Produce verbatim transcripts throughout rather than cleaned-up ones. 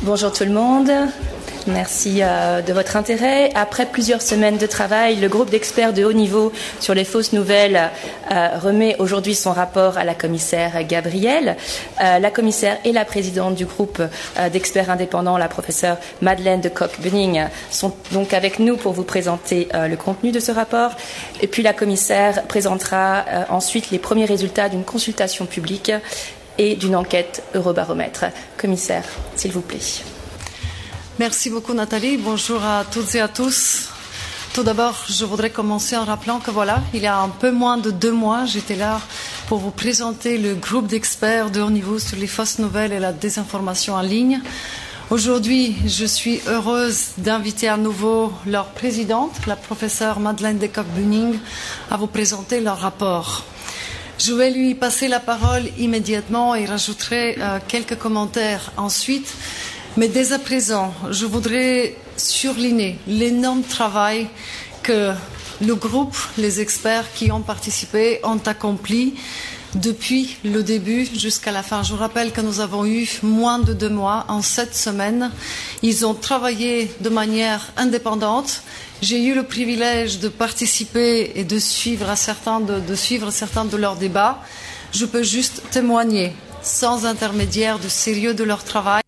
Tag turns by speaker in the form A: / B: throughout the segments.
A: Bonjour tout le monde. Merci euh, de votre intérêt. Après plusieurs semaines de travail, le groupe d'experts de haut niveau sur les fausses nouvelles euh, remet aujourd'hui son rapport à la commissaire Gabriel. Euh, la commissaire et la présidente du groupe euh, d'experts indépendants, la professeure Madeleine de Cock-Bunning, sont donc avec nous pour vous présenter euh, le contenu de ce rapport. Et puis la commissaire présentera euh, ensuite les premiers résultats d'une consultation publique et d'une enquête Eurobaromètre. Commissaire, s'il vous plaît.
B: Merci beaucoup Nathalie. Bonjour à toutes et à tous. Tout d'abord, je voudrais commencer en rappelant que voilà, il y a un peu moins de deux mois, j'étais là pour vous présenter le groupe d'experts de haut niveau sur les fausses nouvelles et la désinformation en ligne. Aujourd'hui, je suis heureuse d'inviter à nouveau leur présidente, la professeure Madeleine de Cock-Bunning, à vous présenter leur rapport. Je vais lui passer la parole immédiatement et rajouterai euh, quelques commentaires ensuite. Mais dès à présent, je voudrais surligner l'énorme travail que le groupe, les experts qui ont participé, ont accompli depuis le début jusqu'à la fin. Je vous rappelle que nous avons eu moins de deux mois, en sept semaines. Ils ont travaillé de manière indépendante. J'ai eu le privilège de participer et de suivre, à certains de, de suivre certains de leurs débats. Je peux juste témoigner, sans intermédiaire, du sérieux de leur travail.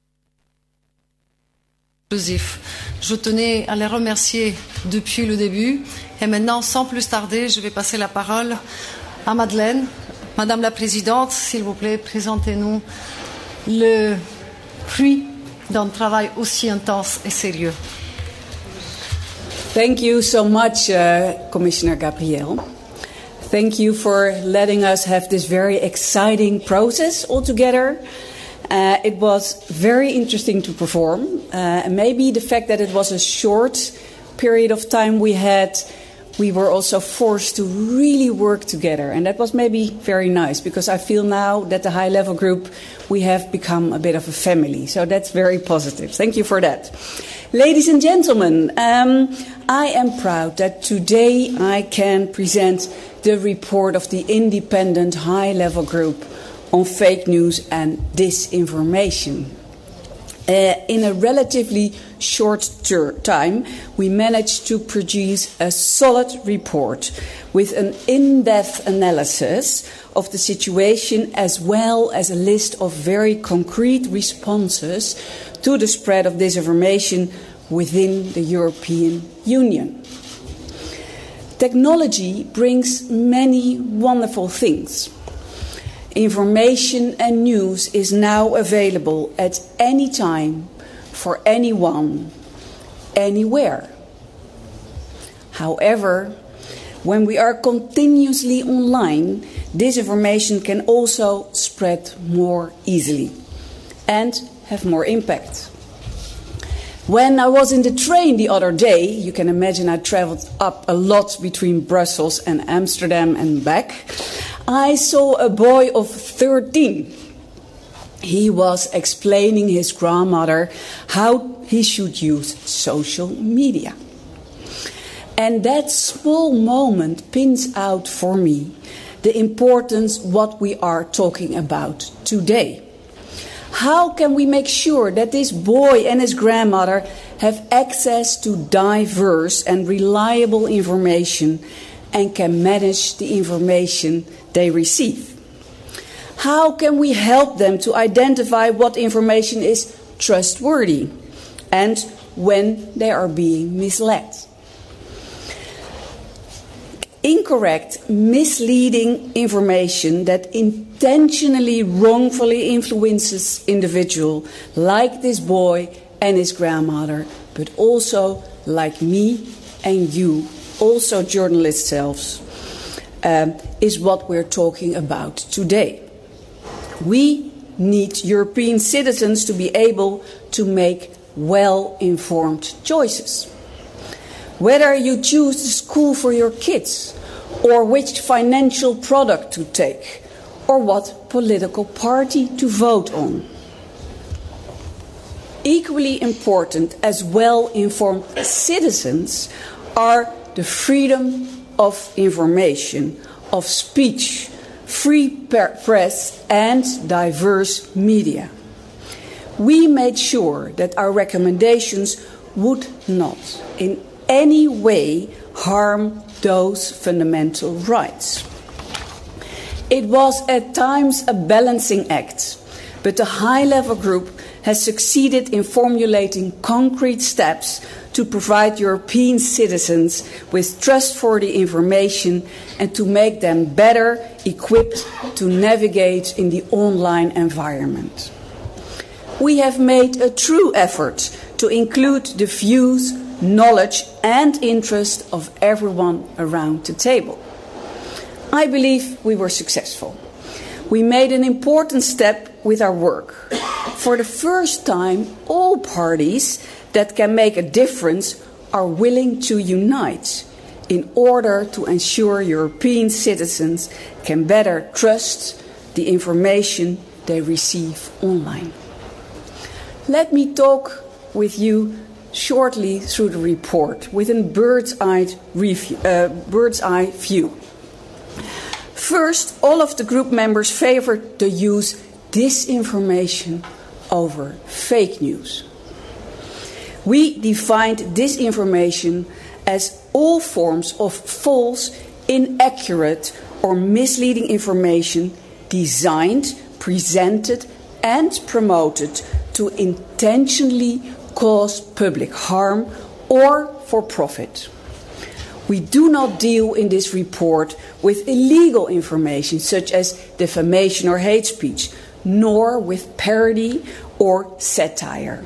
B: Je tenais à les remercier depuis le début. Et maintenant, sans plus tarder, je vais passer la parole à Madeleine. Madame la Présidente, s'il vous plaît, présentez-nous le fruit d'un travail aussi intense et sérieux.
C: Thank you so much, uh, Commissioner Gabriel. Thank you for letting us have this very exciting process all together. Uh, it was very interesting to perform. Uh, and maybe the fact that it was a short period of time we had, we were also forced to really work together. And that was maybe very nice, because I feel now that the high-level group, we have become a bit of a family. So that's very positive. Thank you for that. Ladies and gentlemen, um, I am proud that today I can present the report of the independent high-level group on fake news and disinformation. Uh, in a relatively short ter- time, we managed to produce a solid report with an in-depth analysis of the situation, as well as a list of very concrete responses to the spread of disinformation within the European Union. Technology brings many wonderful things. Information and news is now available at any time, for anyone, anywhere. However, when we are continuously online, disinformation can also spread more easily and have more impact. When I was in the train the other day, you can imagine I traveled up a lot between Brussels and Amsterdam and back, I saw a boy of thirteen. He was explaining his grandmother how he should use social media. And that small moment pins out for me the importance of what we are talking about today. How can we make sure that this boy and his grandmother have access to diverse and reliable information and can manage the information they receive? How can we help them to identify what information is trustworthy and when they are being misled? Incorrect, misleading information that intentionally wrongfully influences individuals like this boy and his grandmother, but also like me and you, also journalists selves, um, is what we're talking about today. We need European citizens to be able to make well-informed choices. Whether you choose the school for your kids, or which financial product to take, or what political party to vote on. Equally important as well-informed citizens are the freedom of information, of speech, free press and diverse media. we made sure that our recommendations would not in any way harm those fundamental rights. It was at times a balancing act, but the high-level group has succeeded in formulating concrete steps to provide European citizens with trustworthy information and to make them better equipped to navigate in the online environment. We have made a true effort to include the views, knowledge and interest of everyone around the table. I believe we were successful. We made an important step with our work. For the first time, all parties that can make a difference are willing to unite in order to ensure European citizens can better trust the information they receive online. Let me talk with you shortly through the report with a bird's eye review, uh, bird's eye view. First, all of the group members favored the use disinformation over fake news. We defined disinformation as all forms of false, inaccurate, or misleading information designed, presented, and promoted to intentionally cause public harm or for profit. We do not deal in this report with illegal information such as defamation or hate speech, nor with parody or satire.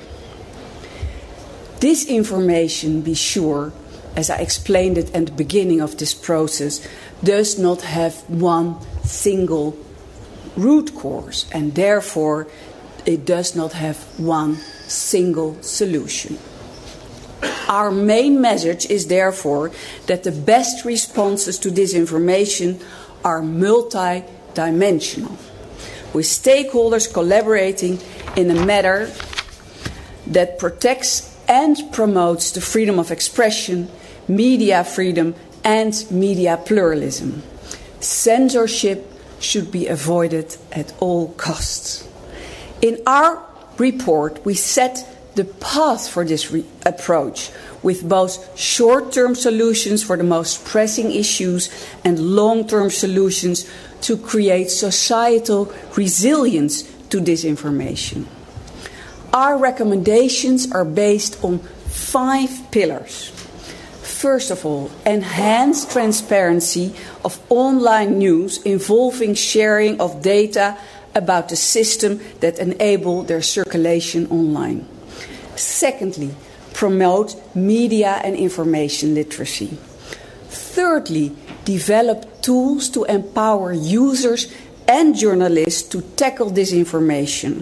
C: Disinformation, be sure, as I explained it at the beginning of this process, does not have one single root cause, and therefore it does not have one single solution. Our main message is therefore that the best responses to disinformation are multi-dimensional, with stakeholders collaborating in a manner that protects and promotes the freedom of expression, media freedom, and media pluralism. Censorship should be avoided at all costs. In our report, we set the path for this re- approach, with both short-term solutions for the most pressing issues and long-term solutions to create societal resilience to disinformation. Our recommendations are based on five pillars. First of all, enhance transparency of online news involving sharing of data about the system that enable their circulation online. Secondly, promote media and information literacy. Thirdly, develop tools to empower users and journalists to tackle disinformation.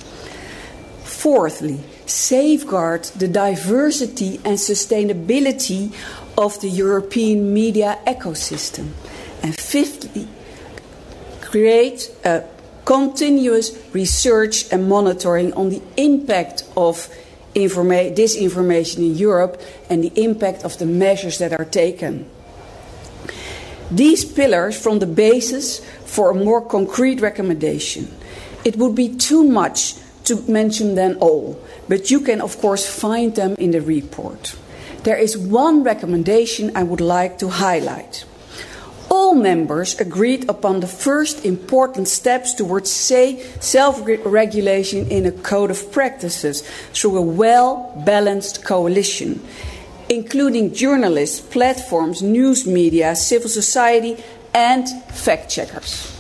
C: Fourthly, safeguard the diversity and sustainability of the European media ecosystem. And fifthly, create a continuous research and monitoring on the impact of informa- disinformation in Europe and the impact of the measures that are taken. These pillars form the basis for a more concrete recommendation. It would be too much to mention them all, but you can of course find them in the report. There is one recommendation I would like to highlight. All members agreed upon the first important steps towards say, self-regulation in a code of practices through a well-balanced coalition, including journalists, platforms, news media, civil society, and fact-checkers.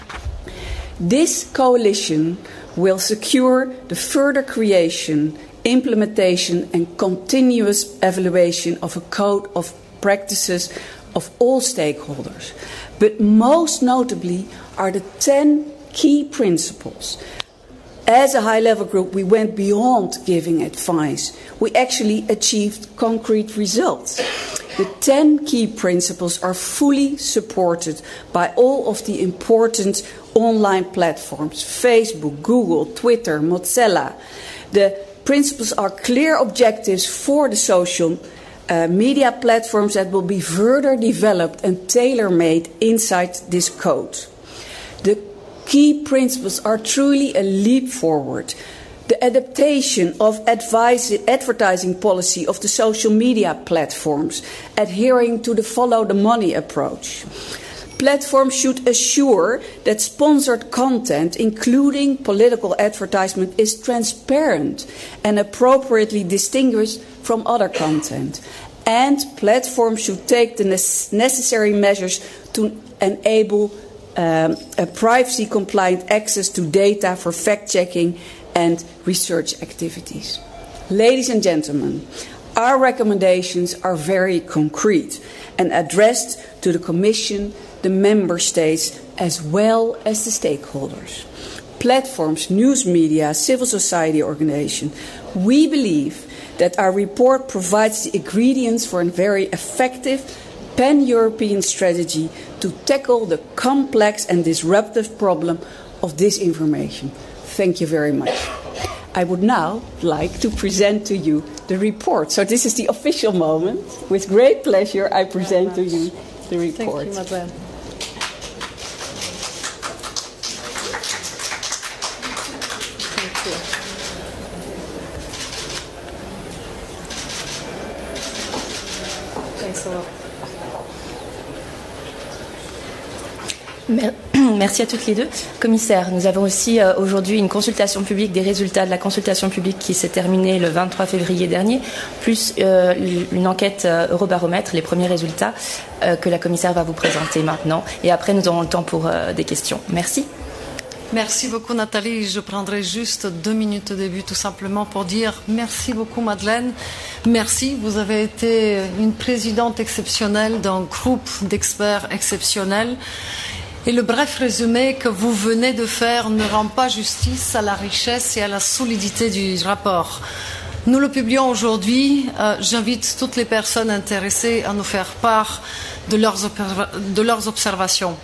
C: This coalition will secure the further creation, implementation, and continuous evaluation of a code of practices of all stakeholders, but most notably are the ten key principles. As a high-level group, we went beyond giving advice. We actually achieved concrete results. The ten key principles are fully supported by all of the important online platforms, Facebook, Google, Twitter, Mozilla. The principles are clear objectives for the social Uh, media platforms that will be further developed and tailor-made inside this code. The key principles are truly a leap forward. The the adaptation of advice, advertising policy of the social media platforms, adhering to the follow the money approach. Platforms should assure that sponsored content, including political advertisement, is transparent and appropriately distinguished from other content. And platforms should take the necessary measures to enable um, a privacy-compliant access to data for fact-checking and research activities. Ladies and gentlemen, our recommendations are very concrete and addressed to the Commission, the Member States, as well as the stakeholders. Platforms, news media, civil society organizations. We believe that our report provides the ingredients for a very effective pan-European strategy to tackle the complex and disruptive problem of disinformation. Thank you very much. I would now like to present to you the report. So this is the official moment. With great pleasure, I present to you the report.
B: Thank you, Madeleine. Thank you. Thanks a lot.
A: Merci à toutes les deux. Commissaire, nous avons aussi euh, aujourd'hui une consultation publique des résultats de la consultation publique qui s'est terminée le vingt-trois février dernier, plus euh, une enquête euh, Eurobaromètre, les premiers résultats euh, que la commissaire va vous présenter maintenant. Et après, nous aurons le temps pour euh, des questions. Merci.
B: Merci beaucoup Nathalie. Je prendrai juste deux minutes au début tout simplement pour dire merci beaucoup Madeleine. Merci, vous avez été une présidente exceptionnelle d'un groupe d'experts exceptionnels. Et le bref résumé que vous venez de faire ne rend pas justice à la richesse et à la solidité du rapport. Nous le publions aujourd'hui. Euh, j'invite toutes les personnes intéressées à nous faire part de leurs, de leurs observations.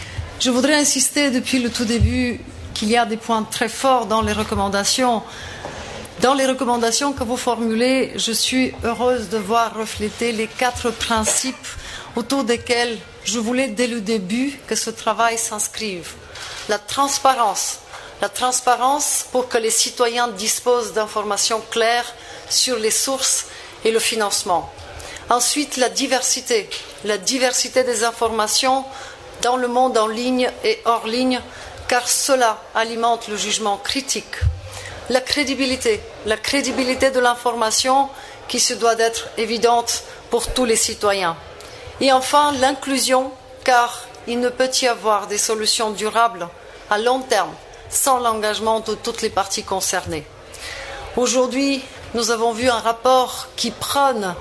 B: Je voudrais insister depuis le tout début qu'il y a des points très forts dans les recommandations. Dans les recommandations que vous formulez, je suis heureuse de voir refléter les quatre principes autour desquels je voulais dès le début que ce travail s'inscrive. La transparence. La transparence pour que les citoyens disposent d'informations claires sur les sources et le financement. Ensuite, la diversité. La diversité des informations dans le monde en ligne et hors ligne, car cela alimente le jugement critique. La crédibilité. La crédibilité de l'information qui se doit d'être évidente pour tous les citoyens. Et enfin, l'inclusion, car il ne peut y avoir des solutions durables à long terme sans l'engagement de toutes les parties concernées. Aujourd'hui, nous avons vu un rapport qui prône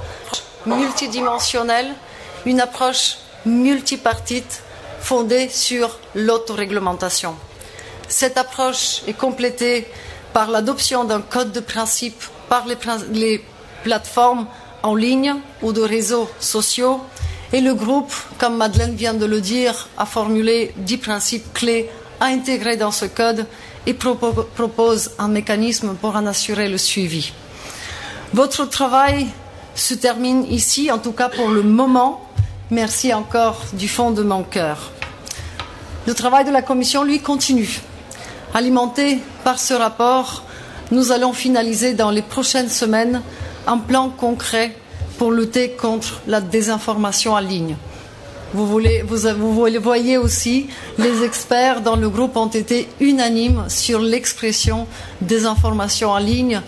B: multidimensionnel, une approche multipartite fondée sur l'autoréglementation. Cette approche est complétée par l'adoption d'un code de principe par les, les plateformes en ligne ou de réseaux sociaux. Et le groupe, comme Madeleine vient de le dire, a formulé dix principes clés à intégrer dans ce code et propo- propose un mécanisme pour en assurer le suivi. Votre travail se termine ici, en tout cas pour le moment. Merci encore du fond de mon cœur. Le travail de la Commission, lui, continue. Alimenté par ce rapport, nous allons finaliser dans les prochaines semaines un plan concret pour lutter contre la désinformation en ligne. Vous, voulez, vous, vous voyez aussi, les experts dans le groupe ont été unanimes sur l'expression désinformation en ligne.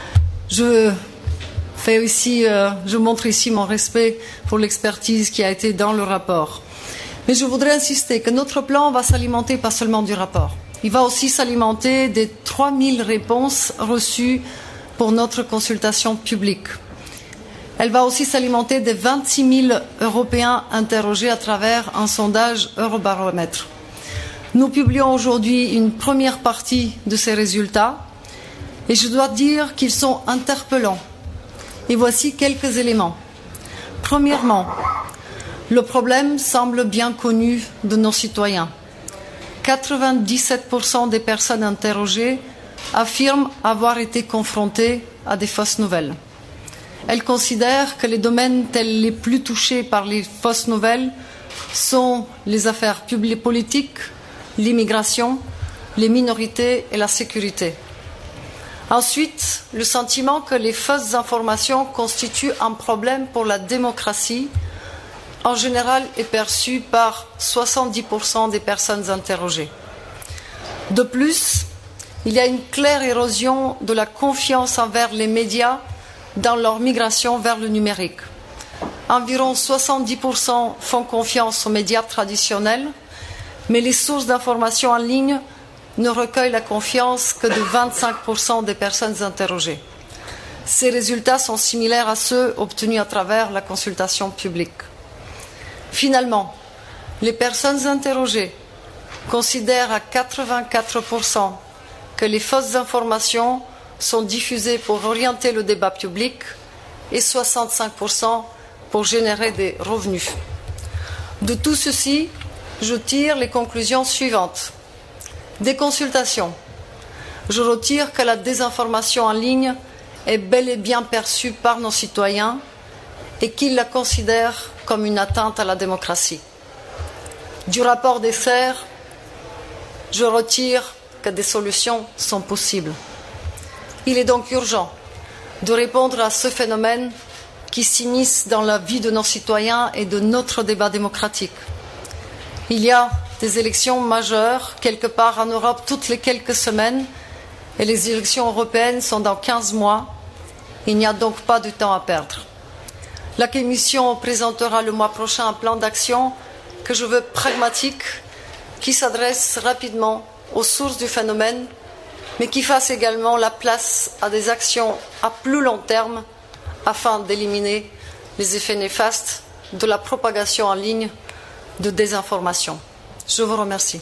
B: Je, fais ici, euh, je montre ici mon respect pour l'expertise qui a été dans le rapport. Mais je voudrais insister que notre plan va s'alimenter pas seulement du rapport. Il va aussi s'alimenter des trois mille réponses reçues pour notre consultation publique. Elle va aussi s'alimenter des vingt-six mille Européens interrogés à travers un sondage Eurobaromètre. Nous publions aujourd'hui une première partie de ces résultats et je dois dire qu'ils sont interpellants. Et voici quelques éléments. Premièrement, le problème semble bien connu de nos citoyens. quatre-vingt-dix-sept pour cent des personnes interrogées affirment avoir été confrontées à des fausses nouvelles. Elles considèrent que les domaines tels les plus touchés par les fausses nouvelles sont les affaires publiques politiques, l'immigration, les minorités et la sécurité. Ensuite, le sentiment que les fausses informations constituent un problème pour la démocratie, en général, est perçu par soixante-dix pour cent des personnes interrogées. De plus, il y a une claire érosion de la confiance envers les médias dans leur migration vers le numérique. Environ soixante-dix pour cent font confiance aux médias traditionnels, mais les sources d'information en ligne ne recueillent la confiance que de vingt-cinq pour cent des personnes interrogées. Ces résultats sont similaires à ceux obtenus à travers la consultation publique. Finalement, les personnes interrogées considèrent à quatre-vingt-quatre pour cent que les fausses informations sont diffusées pour orienter le débat public et soixante-cinq pour cent pour générer des revenus. De tout ceci, je tire les conclusions suivantes. Des consultations. Je retire que la désinformation en ligne est bel et bien perçue par nos citoyens et qu'ils la considèrent comme une atteinte à la démocratie. Du rapport des serres, je retire que des solutions sont possibles. Il est donc urgent de répondre à ce phénomène qui s'immisce dans la vie de nos citoyens et de notre débat démocratique. Il y a des élections majeures quelque part en Europe toutes les quelques semaines et les élections européennes sont dans quinze mois. Il n'y a donc pas de temps à perdre. La Commission présentera le mois prochain un plan d'action que je veux pragmatique, qui s'adresse rapidement aux sources du phénomène, mais qui fasse également la place à des actions à plus long terme afin d'éliminer les effets néfastes de la propagation en ligne de désinformation. Je vous remercie.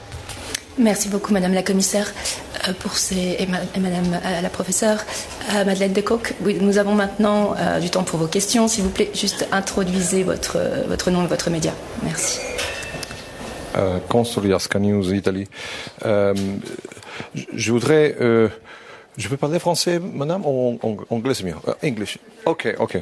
A: Merci beaucoup, Madame la Commissaire, euh, pour ces, et, ma, et Madame euh, la Professeure. Euh, Madeleine de Cock, oui, nous avons maintenant euh, du temps pour vos questions. S'il vous plaît, juste introduisez votre, euh, votre nom et votre média. Merci.
D: Euh, Consul Yaska News Italy. Euh, je voudrais... Euh, je peux parler français, Madame, ou anglais c'est mieux? uh, English. Okay, okay.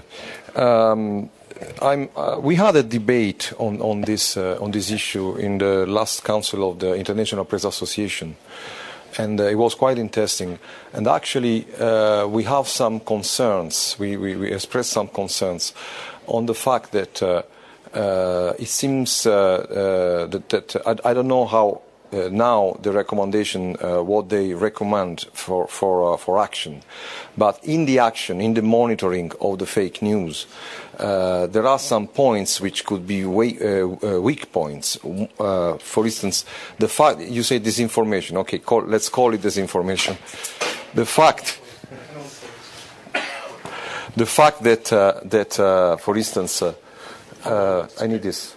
D: Um, I'm, uh, we had a debate on, on, this, uh, on this issue in the last Council of the International Press Association, and uh, it was quite interesting. And actually, uh, we have some concerns, we, we, we expressed some concerns on the fact that uh, uh, it seems uh, uh, that, that I, I don't know how uh, now the recommendation, uh, what they recommend for, for, uh, for action, but in the action, in the monitoring of the fake news, Uh, there are some points which could be weak, uh, uh, weak points. Uh, for instance, the fact you say disinformation. Okay, call, let's call it disinformation. The fact, the fact that uh, that, uh, for instance, uh, uh, I need this.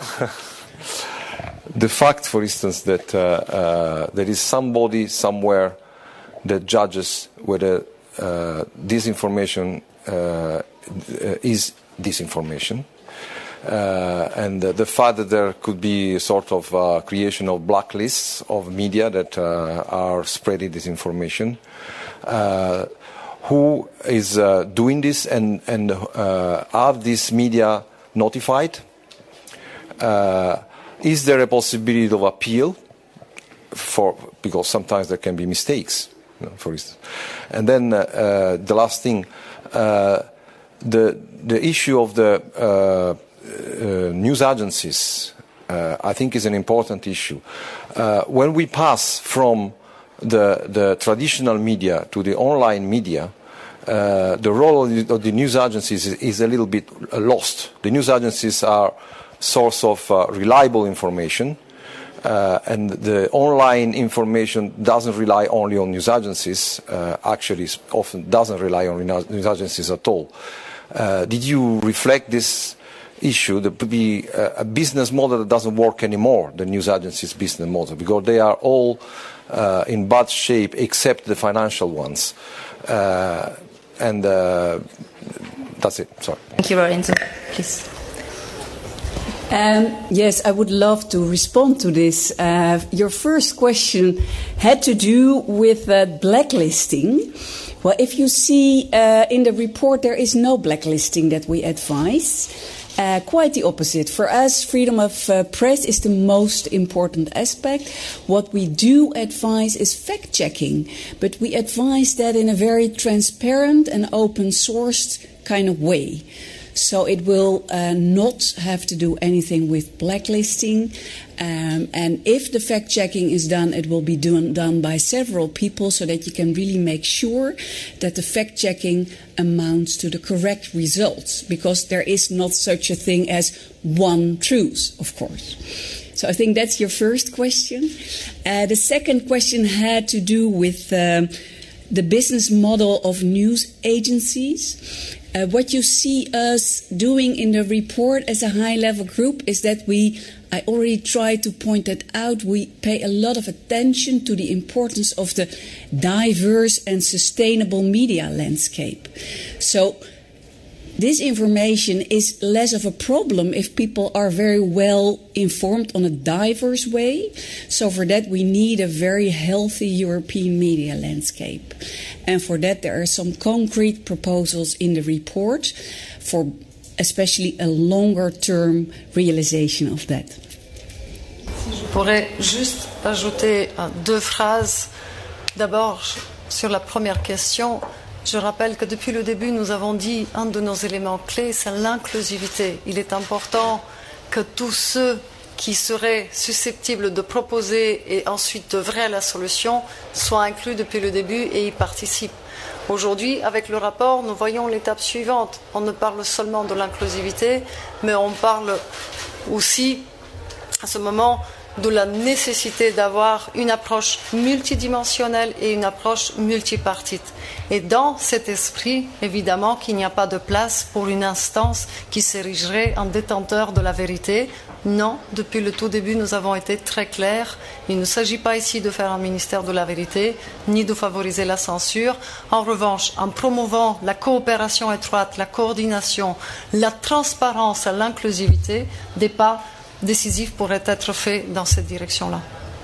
D: The fact, for instance, that uh, uh, there is somebody somewhere that judges whether uh, disinformation uh, is disinformation, uh, and uh, the fact that there could be a sort of uh, creation of blacklists of media that uh, are spreading disinformation. Uh, who is uh, doing this, and, and uh, are these media notified? Uh, is there a possibility of appeal? For, because sometimes there can be mistakes, you know, for instance. And then uh, uh, the last thing, uh, The, the issue of the uh, uh, news agencies, uh, I think, is an important issue. Uh, when we pass from the, the traditional media to the online media, uh, the role of the, of the news agencies is, is a little bit lost. The news agencies are source of uh, reliable information, uh, and the online information doesn't rely only on news agencies. Uh, actually, often doesn't rely on news agencies at all. Uh, did you reflect this issue? There could be a, a business model that doesn't work anymore, the news agencies' business model, because they are all uh, in bad shape except the financial ones. Uh, and uh, that's it. Sorry.
A: Thank you, Lorenzo. Please.
C: Um, yes, I would love to respond to this. Uh, your first question had to do with uh, blacklisting. Well, if you see uh, in the report, there is no blacklisting that we advise. Uh, quite the opposite. For us, freedom of uh, press is the most important aspect. What we do advise is fact-checking, but we advise that in a very transparent and open-sourced kind of way. So it will uh, not have to do anything with blacklisting. Um, and if the fact-checking is done, it will be done, done by several people so that you can really make sure that the fact-checking amounts to the correct results, because there is not such a thing as one truth, of course. So I think that's your first question. Uh, the second question had to do with um, the business model of news agencies. Uh, what you see us doing in the report as a high-level group is that we, I already tried to point that out, we pay a lot of attention to the importance of the diverse and sustainable media landscape. So this information is less of a problem if people are very well informed on a diverse way. So for that we need a very healthy European media landscape. And for that there are some concrete proposals in the report for especially a longer term realization of that.
B: Je pourrais juste ajouter deux phrases. D'abord, sur la première question, je rappelle que depuis le début, nous avons dit un de nos éléments clés, c'est l'inclusivité. Il est important que tous ceux qui seraient susceptibles de proposer et ensuite d'œuvrer à la solution soient inclus depuis le début et y participent. Aujourd'hui, avec le rapport, nous voyons l'étape suivante. On ne parle seulement de l'inclusivité, mais on parle aussi, à ce moment, de la nécessité d'avoir une approche multidimensionnelle et une approche multipartite. Et dans cet esprit, évidemment, qu'il n'y a pas de place pour une instance qui s'érigerait en détenteur de la vérité. Non, depuis le tout début, nous avons été très clairs. Il ne s'agit pas ici de faire un ministère de la vérité, ni de favoriser la censure. En revanche, en promouvant la coopération étroite, la coordination, la transparence et l'inclusivité, des pas décisifs pourraient être faits dans cette direction-là.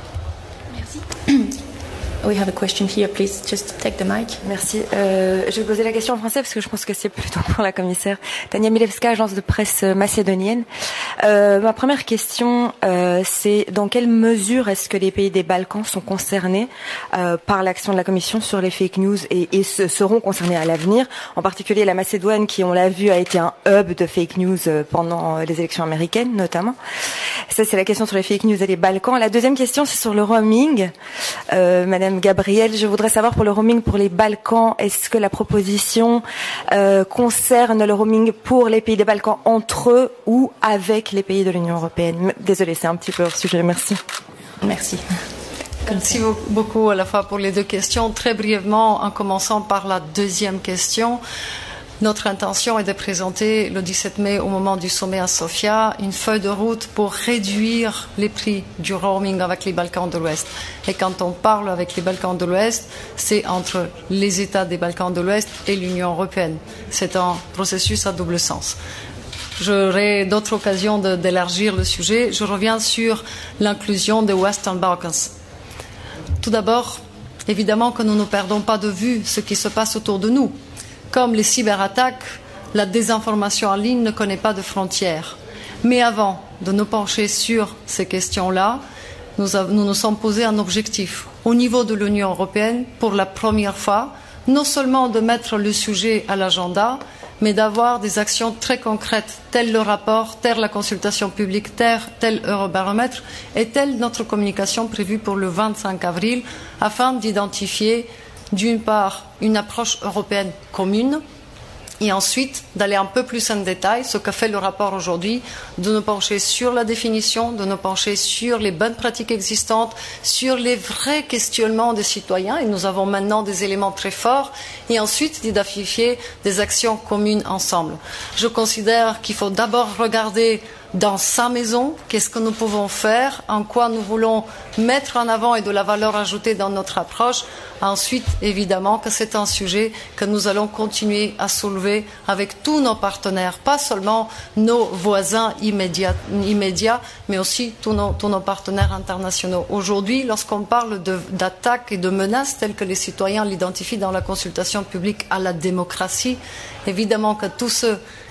A: Merci. We have a question here, please. Just take the mic.
E: Merci. Euh, je vais poser la question en français parce que je pense que c'est plutôt pour la commissaire. Tania Milewska, agence de presse macédonienne. Euh, ma première question, euh, c'est dans quelle mesure est-ce que les pays des Balkans sont concernés euh, par l'action de la Commission sur les fake news et, et se, seront concernés à l'avenir. En particulier la Macédoine, qui, on l'a vu, a été un hub de fake news pendant les élections américaines, notamment. Ça, c'est la question sur les fake news et les Balkans. La deuxième question, c'est sur le roaming. Euh, Madame Gabriel, je voudrais savoir pour le roaming pour les Balkans, est-ce que la proposition euh, concerne le roaming pour les pays des Balkans entre eux ou avec les pays de l'Union européenne? Désolée, c'est un petit peu hors sujet. Merci.
A: Merci.
B: Merci beaucoup à la fois pour les deux questions. Très brièvement, en commençant par la deuxième question. Notre intention est de présenter le dix-sept mai, au moment du sommet à Sofia, une feuille de route pour réduire les prix du roaming avec les Balkans de l'Ouest. Et quand on parle avec les Balkans de l'Ouest, c'est entre les États des Balkans de l'Ouest et l'Union européenne. C'est un processus à double sens. J'aurai d'autres occasions de, d'élargir le sujet. Je reviens sur l'inclusion des Western Balkans. Tout d'abord, évidemment que nous ne perdons pas de vue ce qui se passe autour de nous. Comme les cyberattaques, la désinformation en ligne ne connaît pas de frontières. Mais avant de nous pencher sur ces questions-là, nous, a, nous nous sommes posé un objectif au niveau de l'Union européenne, pour la première fois, non seulement de mettre le sujet à l'agenda, mais d'avoir des actions très concrètes, tel le rapport, telle la consultation publique, tel, tel Eurobaromètre et telle notre communication prévue pour le vingt-cinq avril, afin d'identifier d'une part une approche européenne commune et ensuite d'aller un peu plus en détail, ce qu'a fait le rapport aujourd'hui, de nous pencher sur la définition, de nous pencher sur les bonnes pratiques existantes, sur les vrais questionnements des citoyens, et nous avons maintenant des éléments très forts, et ensuite d'identifier des actions communes ensemble. Je considère qu'il faut d'abord regarder dans sa maison, qu'est-ce que nous pouvons faire, en quoi nous voulons mettre en avant et de la valeur ajoutée dans notre approche. Ensuite, évidemment, que c'est un sujet que nous allons continuer à soulever avec tous nos partenaires, pas seulement nos voisins immédiats, immédiats mais aussi tous nos, tous nos partenaires internationaux. Aujourd'hui, lorsqu'on parle de, d'attaques et de menaces telles que les citoyens l'identifient dans la consultation publique à la démocratie, évidemment que tous ceux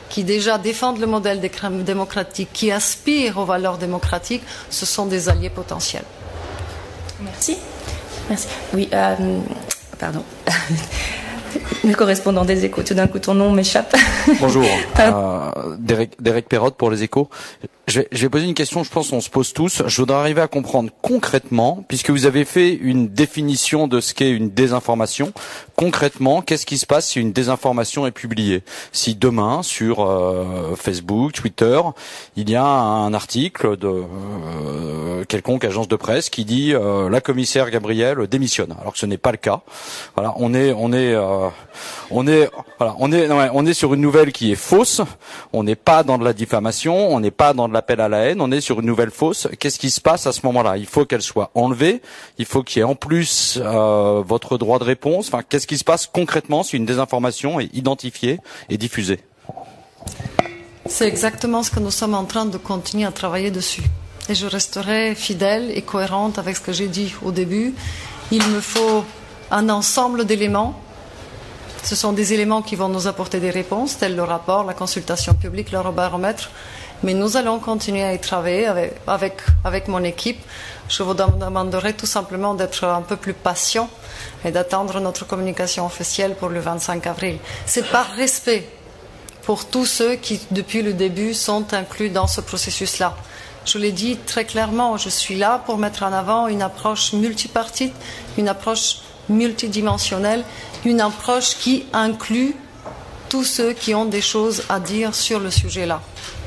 B: qui déjà défendent le modèle démocratique, qui aspirent aux valeurs démocratiques, ce sont des alliés potentiels.
A: Merci. Merci. Oui, euh, pardon. Le correspondant des Échos, tout d'un coup ton nom m'échappe.
F: Bonjour, euh, Derek, Derek Perrotte pour les Échos. Je vais, je vais poser une question, je pense qu'on se pose tous. Je voudrais arriver à comprendre concrètement, puisque vous avez fait une définition de ce qu'est une désinformation, concrètement, qu'est-ce qui se passe si une désinformation est publiée? Si demain, sur euh, Facebook, Twitter, il y a un article de euh, quelconque agence de presse qui dit euh, la commissaire Gabriel démissionne, alors que ce n'est pas le cas. Voilà, on est, on est, euh, on est, voilà, on est, non, on est sur une nouvelle qui est fausse. On n'est pas dans de la diffamation, on n'est pas dans de l'appel à la haine, on est sur une nouvelle fausse. Qu'est-ce qui se passe à ce moment-là? Il faut qu'elle soit enlevée, il faut qu'il y ait en plus euh, votre droit de réponse. Enfin, qu'est-ce qui se passe concrètement si une désinformation est identifiée et diffusée?
B: C'est exactement ce que nous sommes en train de continuer à travailler dessus. Et je resterai fidèle et cohérente avec ce que j'ai dit au début. Il me faut un ensemble d'éléments. Ce sont des éléments qui vont nous apporter des réponses, tels le rapport, la consultation publique, l'eurobaromètre. Mais nous allons continuer à y travailler avec, avec, avec mon équipe. Je vous demanderai tout simplement d'être un peu plus patient et d'attendre notre communication officielle pour le vingt-cinq avril. C'est par respect pour tous ceux qui, depuis le début, sont inclus dans ce processus-là. Je l'ai dit très clairement, je suis là pour mettre en avant une approche multipartite, une approche multidimensionnelle, une approche qui inclut tous ceux qui ont des choses à dire sur le sujet-là.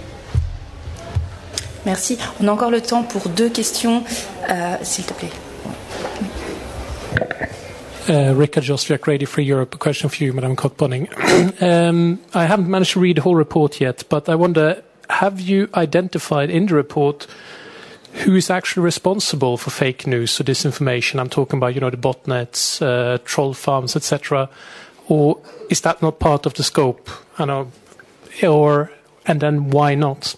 A: Merci. On a encore le temps pour deux questions, euh, s'il te plaît.
G: Uh, Richard Josviak, Radio Free Europe. A question for you, Madame Koch-Bonning. um, I haven't managed to read the whole report yet, but I wonder, have you identified in the report who is actually responsible for fake news or disinformation? I'm talking about, you know, the botnets, uh, troll farms, et cetera. Or is that not part of the scope? I know, or and then why not?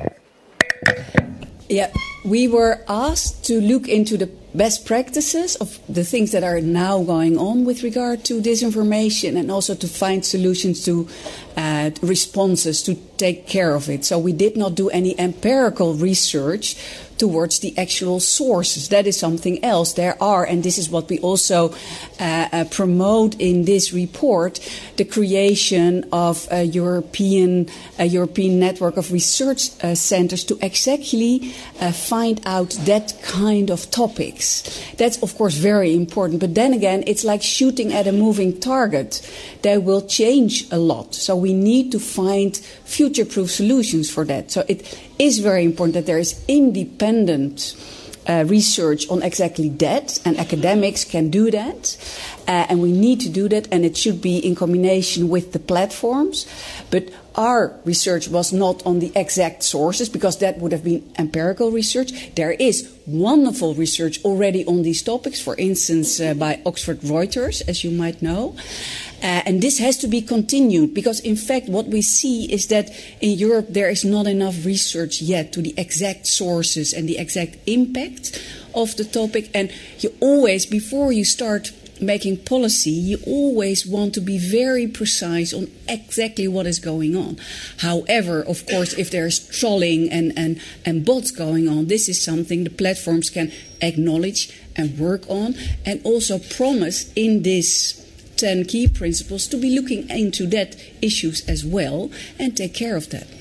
C: Yeah, we were asked to look into the best practices of the things that are now going on with regard to disinformation and also to find solutions to uh, responses to take care of it. So we did not do any empirical research towards the actual sources. That is something else. There are, and this is what we also uh, uh, promote in this report, the creation of a European, a European network of research uh, centers to exactly uh, find out that kind of topics. That's, of course, very important. But then again, it's like shooting at a moving target. They will change a lot. So we need to find future-proof solutions for that. So it is very important that there is independent uh, research on exactly that, and academics can do that, uh, and we need to do that, and it should be in combination with the platforms. But our research was not on the exact sources, because that would have been empirical research. There is wonderful research already on these topics, for instance, uh, by Oxford Reuters, as you might know. Uh, and this has to be continued, because in fact what we see is that in Europe there is not enough research yet to the exact sources and the exact impact of the topic. And you always, before you start making policy, you always want to be very precise on exactly what is going on. However, of course, if there is trolling and, and, and bots going on, this is something the platforms can acknowledge and work on, and also promise in this ten key principles to be looking into that issues as well and take care of that.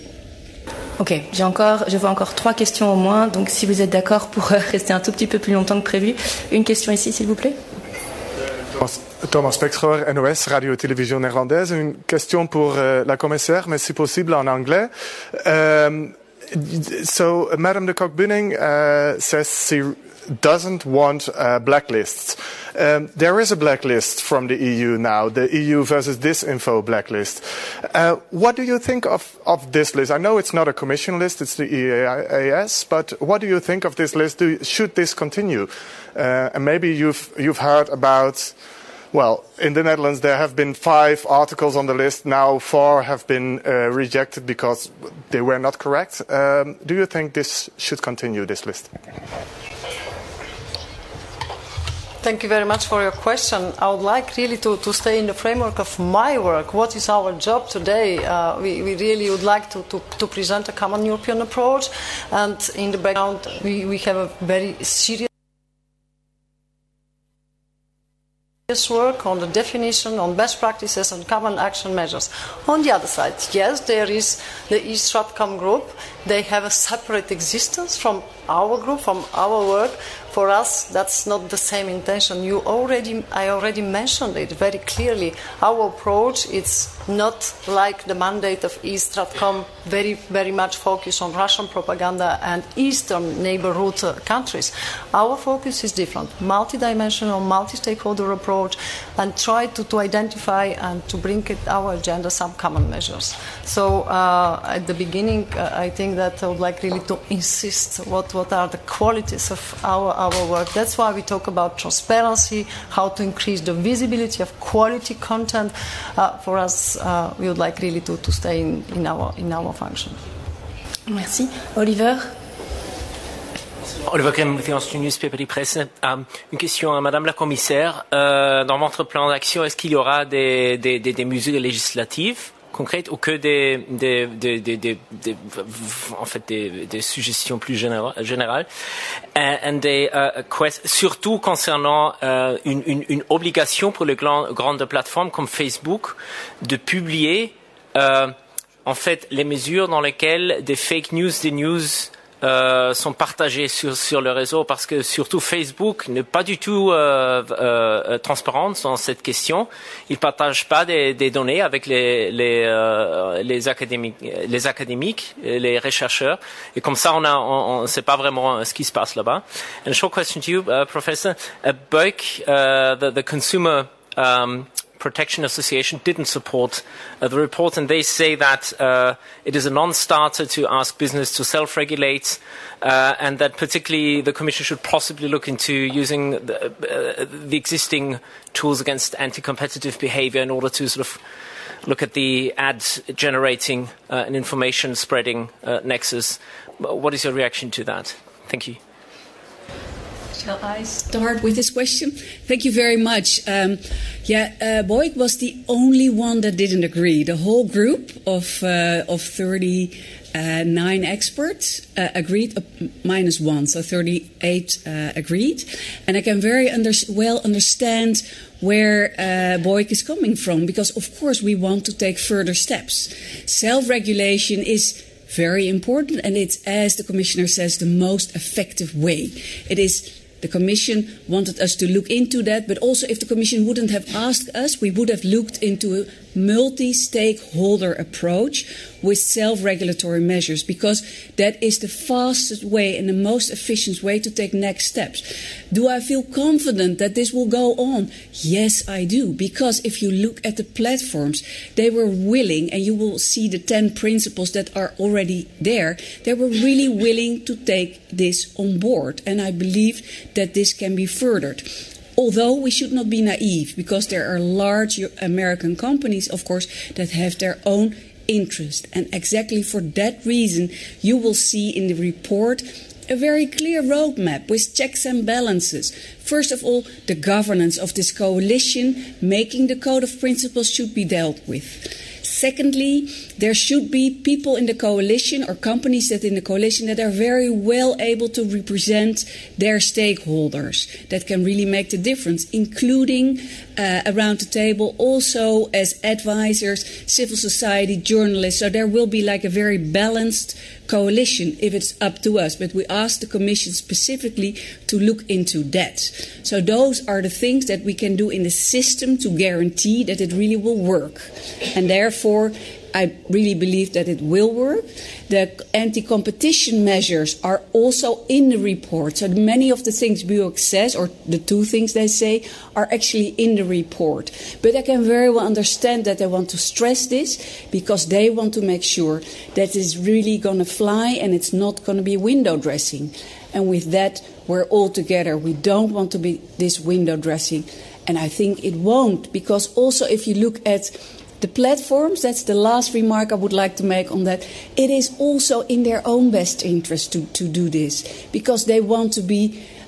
A: Ok, j'ai encore, je vois encore trois questions au moins, donc si vous êtes d'accord pour rester un tout petit peu plus longtemps que prévu. Une question ici, s'il vous plaît.
H: Thomas, Thomas Pexroer, N O S, Radio-Télévision Néerlandaise. Une question pour uh, la commissaire, mais si possible en anglais. Um, so, Madame de Koch-Bonning uh, says she doesn't want uh, blacklists. Um, there is a blacklist from the E U now, the E U versus Disinfo blacklist. Uh, what do you think of, of this list? I know it's not a commission list, it's the E A S, but what do you think of this list? Do, should this continue? Uh, and maybe you've, you've heard about, well, in the Netherlands there have been five articles on the list, now four have been uh, rejected because they were not correct. Um, do you think this should continue, this list?
B: Thank you very much for your question. I would like really to, to stay in the framework of my work. What is our job today? Uh, we, we really would like to, to, to present a common European approach, and in the background we, we have a very serious work on the definition, on best practices and common action measures. On the other side, yes, there is the East Stratcom group. They have a separate existence from our group, from our work. For us, that's not the same intention. You already, I already mentioned it very clearly. Our approach is not like the mandate of East Stratcom, very, very much focused on Russian propaganda and Eastern neighborhood uh, countries. Our focus is different, multidimensional, multi-stakeholder approach, and try to, to identify and to bring it our agenda some common measures. So uh, at the beginning, uh, I think that I would like really to insist what, what are the qualities of our, our work. That's why we talk about transparency, how to increase the visibility of quality content. Uh, for us, uh, we would like really to, to stay in, in, our, in our function.
A: Merci. Oliver?
I: Oliver Grimm, with the Austrian Newspaper Die Presse. Um, une question à Madame la Commissaire. Euh, dans votre plan d'action, est-ce qu'il y aura des, des, des, des mesures législatives concrètes ou que des, des, des, des, des, des en fait des, des suggestions plus générales, and des, uh, quest- surtout concernant uh, une, une, une obligation pour les grandes, grandes plateformes comme Facebook de publier uh, en fait les mesures dans lesquelles des fake news, des news Euh, sont partagés sur, sur le réseau, parce que surtout Facebook n'est pas du tout euh, euh, transparent dans cette question. Il ne partage pas des, des données avec les, les, euh, les, académiques, les académiques, les chercheurs. Et comme ça, on ne sait pas vraiment ce qui se passe là-bas. And a short question to you, uh, Professor. Uh, B O I C, uh, the, the Consumer um, Protection Association, didn't support uh, the report, and they say that uh, it is a non-starter to ask business to self-regulate, uh, and that particularly the Commission should possibly look into using the, uh, the existing tools against anti-competitive behavior in order to sort of look at the ad-generating uh, and information-spreading uh, nexus. What is your reaction to that? Thank you.
C: Shall I start with this question? Thank you very much. Um, yeah, uh, B O I C was the only one that didn't agree. The whole group of uh, of thirty-nine experts uh, agreed, uh, minus one, so thirty-eight uh, agreed. And I can very under- well understand where uh, B O I C is coming from, because of course we want to take further steps. Self-regulation is very important, and it's, as the Commissioner says, the most effective way. It is. The Commission wanted us to look into that, but also if the Commission wouldn't have asked us, we would have looked into a multi-stakeholder approach with self-regulatory measures, because that is the fastest way and the most efficient way to take next steps. Do I feel confident that this will go on? Yes, I do, because if you look at the platforms, they were willing, and you will see the ten principles that are already there, they were really willing to take this on board, and I believe that this can be furthered. Although we should not be naive, because there are large American companies, of course, that have their own interest. And exactly for that reason, you will see in the report a very clear roadmap with checks and balances. First of all, the governance of this coalition, making the code of principles, should be dealt with. Secondly, there should be people in the coalition or companies that in the coalition that are very well able to represent their stakeholders, that can really make the difference, including uh, around the table also as advisors, civil society, journalists. So there will be like a very balanced coalition if it's up to us. But we asked the Commission specifically to look into that. So those are the things that we can do in the system to guarantee that it really will work. And therefore, I really believe that it will work. The anti-competition measures are also in the report. So many of the things B O I C says, or the two things they say, are actually in the report. But I can very well understand that they want to stress this, because they want to make sure that it's really going to fly and it's not going to be window dressing. And with that, we're all together. We don't want to be this window dressing. And I think it won't, because also if you look at the platforms, that's the last remark I would like to make on that. It is also in their own best interest to, to do this, because they want to be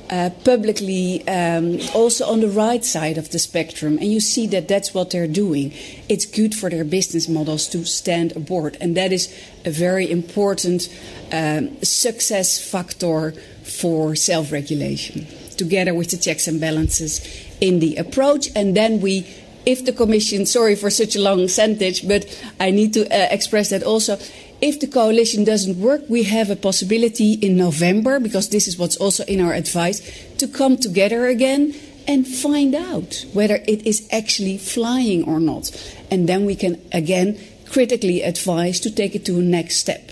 C: uh, publicly um, also on the right side of the spectrum, and you see that that's what they're doing. It's good for their business models to stand aboard, and that is a very important um, success factor for self-regulation, together with the checks and balances in the approach. And then we, if the Commission, sorry for such a long sentence, but I need to uh, express that also, if the coalition doesn't work, we have a possibility in November, because this is what's also in our advice, to come together again and find out whether it is actually flying or not. And then we can again critically advise to take it to a next step.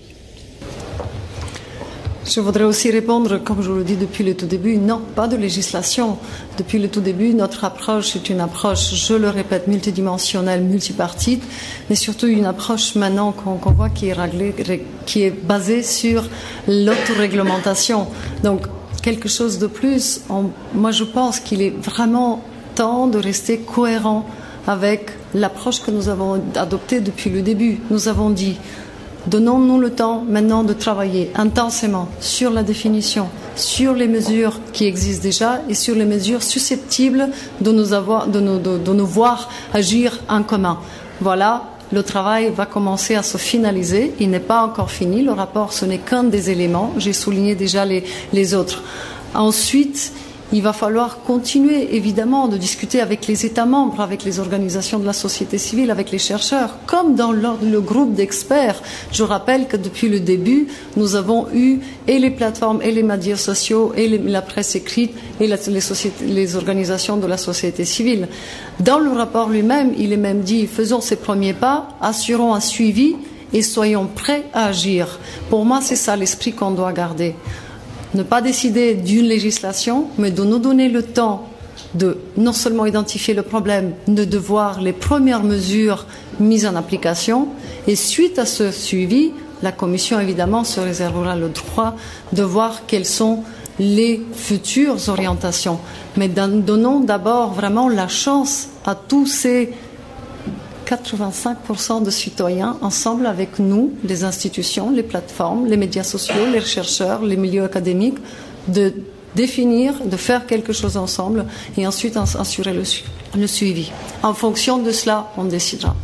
B: Je voudrais aussi répondre, comme je vous le dis depuis le tout début, non, pas de législation. Depuis le tout début, notre approche est une approche, je le répète, multidimensionnelle, multipartite, mais surtout une approche maintenant qu'on, qu'on voit qui est, réglée, qui est basée sur l'autoréglementation. Donc, quelque chose de plus, on, moi je pense qu'il est vraiment temps de rester cohérent avec l'approche que nous avons adoptée depuis le début. Nous avons dit, donnons-nous le temps maintenant de travailler intensément sur la définition, sur les mesures qui existent déjà et sur les mesures susceptibles de nous, avoir, de nous, de, de nous voir agir en commun. Voilà, le travail va commencer à se finaliser. Il n'est pas encore fini. Le rapport, ce n'est qu'un des éléments. J'ai souligné déjà les, les autres. Ensuite, il va falloir continuer, évidemment, de discuter avec les États membres, avec les organisations de la société civile, avec les chercheurs, comme dans le, le groupe d'experts. Je rappelle que depuis le début, nous avons eu et les plateformes, et les médias sociaux, et les, la presse écrite, et la, les, sociétés, les organisations de la société civile. Dans le rapport lui-même, il est même dit, faisons ces premiers pas, assurons un suivi et soyons prêts à agir. Pour moi, c'est ça l'esprit qu'on doit garder. Ne pas décider d'une législation, mais de nous donner le temps de non seulement identifier le problème, mais de voir les premières mesures mises en application. Et suite à ce suivi, la Commission, évidemment, se réservera le droit de voir quelles sont les futures orientations. Mais donnons d'abord vraiment la chance à tous ces quatre-vingt-cinq pour cent de citoyens ensemble avec nous, les institutions, les plateformes, les médias sociaux, les chercheurs, les milieux académiques, de définir, de faire quelque chose ensemble et ensuite assurer le, su- le suivi. En fonction de cela, on décidera.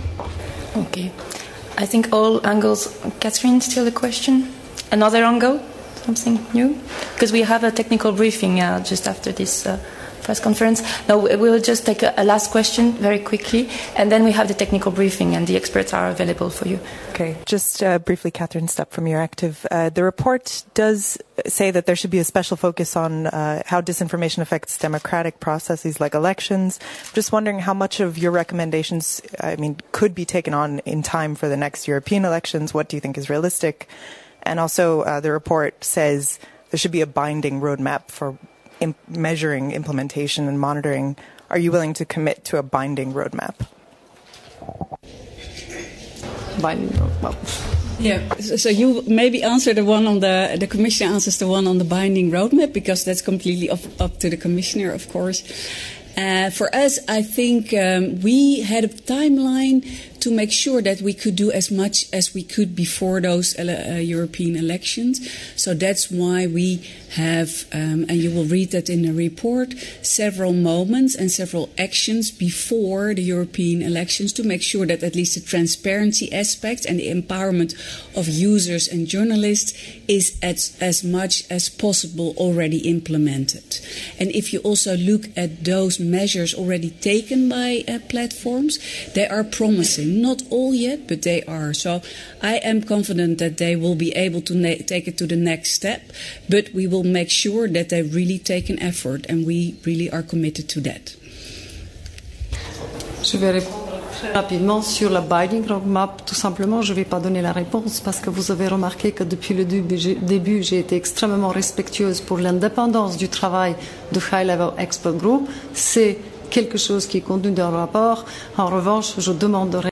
A: Okay. I think all angles. Catherine, still a question? Another angle? Something new? Because we have a technical briefing uh, just after this uh, press conference. No, we will just take a, a last question very quickly, and then we have the technical briefing, and the experts are available for you.
J: Okay, just uh, briefly, Catherine Stupp from Euractiv. Uh, the report does say that there should be a special focus on uh, how disinformation affects democratic processes like elections. Just wondering how much of your recommendations, I mean, could be taken on in time for the next European elections. What do you think is realistic? And also, uh, the report says there should be a binding roadmap for imp- measuring implementation and monitoring. Are you willing to commit to a binding roadmap?
B: Binding roadmap.
C: Yeah, so, so you maybe answer the one on the, the Commissioner answers the one on the binding roadmap, because that's completely up, up to the Commissioner, of course. Uh, for us, I think um, we had a timeline to make sure that we could do as much as we could before those uh, European elections. So that's why we have, um, and you will read that in the report, several moments and several actions before the European elections to make sure that at least the transparency aspect and the empowerment of users and journalists is as, as much as possible already implemented. And if you also look at those measures already taken by uh, platforms, they are promising. Not all yet, but they are. So I am confident that they will be able to na- take it to the next step, but we will make sure that they really take an effort, and we really are committed to that.
B: Je vais répondre très rapidement sur la binding roadmap. Tout simplement, je ne vais pas donner la réponse parce que vous avez remarqué que depuis le début, j'ai été extrêmement respectueuse pour l'indépendance du travail du High Level Expert Group. C'est quelque chose qui est contenu dans le rapport. En revanche, je demanderai